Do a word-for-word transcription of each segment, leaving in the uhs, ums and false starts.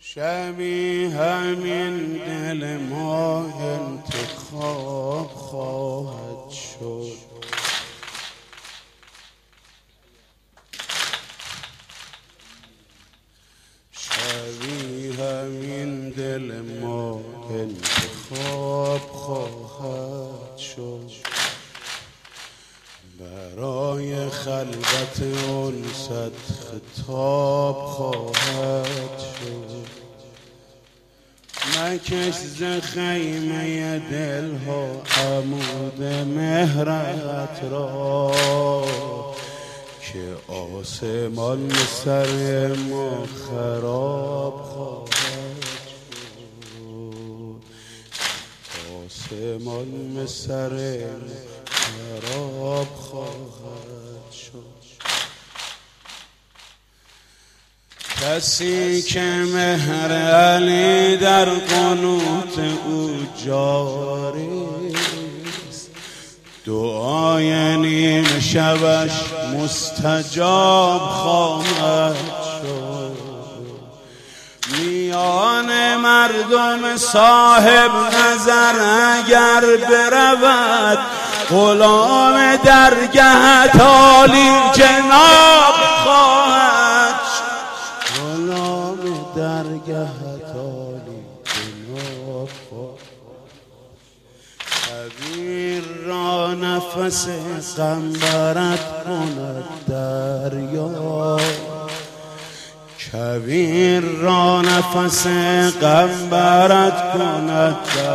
شبیه همین دل ما انتخاب خواهد شد. شبیه همین دل ما انتخاب خواهد شد. برای خلوت انست خطاب خواهد شد. مکش ز خیمه دلها عمود مهرت را که آسمان سر ما خراب خواهد شد. آسمان سر ما خراب خواهد شد. کسی که مهر علی در قنوت او جاری است، دعای نیم شبش مستجاب خواهد شد. میان مردم صاحب نظر اگر برود، غلام درگهت عالی جناب خواهد شد. غلام درگهت عالی جناب خواهد شد. کبیر را نفس غم برد کند دریا، کبیر را نفس غم برد کند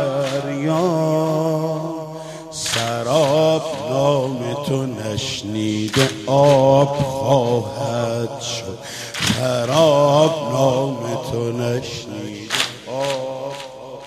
دریا. سراب نام تو نشنیده آب خواهد شد. سراب نام تو نشنیده آب.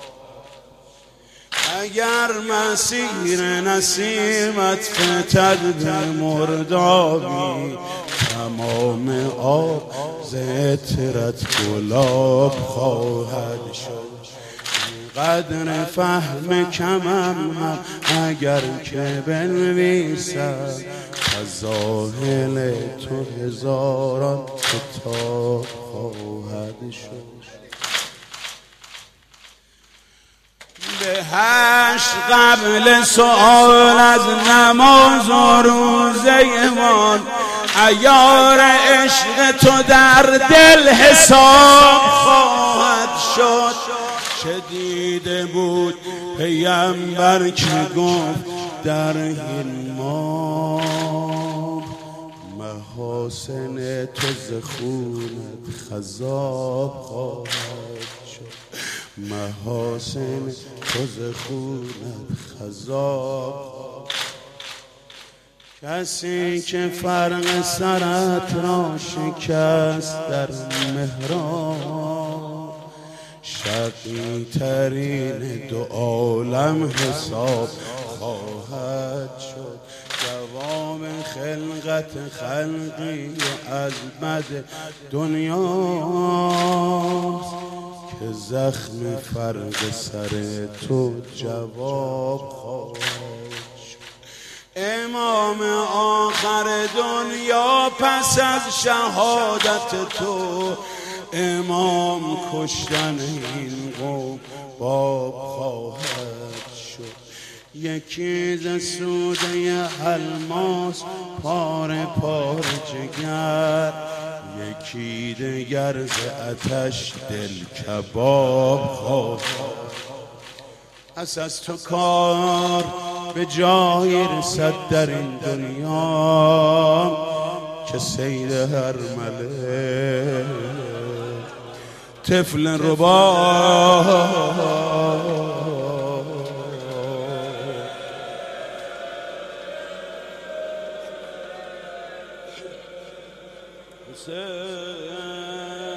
اگر مسیر نسیمت فتد به مردابی، تمام آب ز عطرت گلاب خواهد شد. قدر فهم کمم هم اگر که بنویسم، فضائل تو هزاران کتاب خواهد شد. به هشت قبل سؤال از نماز و روزه مان، عیار عشق تو در دل حساب خواهد شد. شدیده بود پیامبر که گفت در این ما، محاسن تو ز خونت خضاب خواهد شد. محاسن تو ز خونت خضاب خواهد شد. کسی که فرق سرت را شکست در محراب، شقی ترین دو عالم حساب خواهد شد. جواب خلقت خلقی از بد دنیاست، که زخم فرق سر تو جواب خواهد شد. امام آخر دنیا پس از شهادت تو، امام کشتن این قوم باب خواهد شد. یکی ز سوده الماس پاره پاره جگر، یکی دگر ز آتش دل کباب خواهد شد. پس از تو کار به جایی رسد در این دنیا، که سید هر ملک طفل ربا حسین